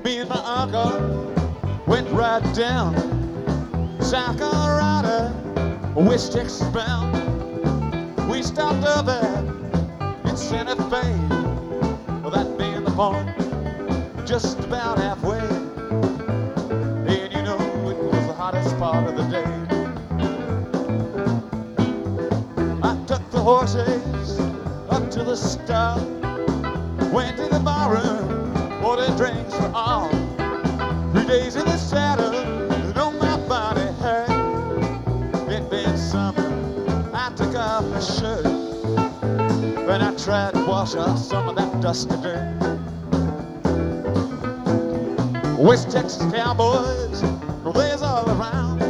Me and my uncle went right down South Colorado, West Texas bound. We stopped over in Santa Fe, well, that being the point, just about halfway. And you know it was the hottest part of the day. I took the horses up to the stop, went to the barroom, ordered drinks for all. 3 days in the saddle, on my body hurt. It been summer, I took off my shirt, and I tried to wash off some of that dusty dirt. West Texas cowboys, well, there's all around.